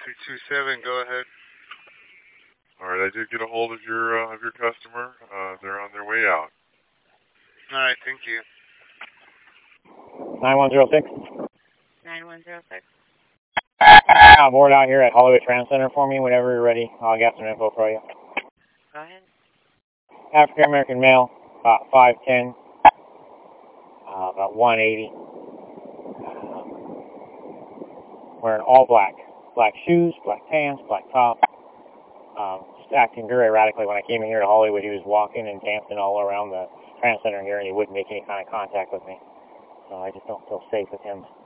327, go ahead. All right, I did get a hold of your customer. They're on their way out. All right, thank you. 9106. 9106. Board out here at Hollywood Tram Center for me whenever you're ready. I'll get some info for you. Go ahead. African American male, about 5'10", about 180. Wearing all black. Black shoes, black pants, black top. Just acting very erratically. When I came in here to Hollywood, he was walking and dancing all around the Tram Center here, and he wouldn't make any kind of contact with me. So I just don't feel safe with him.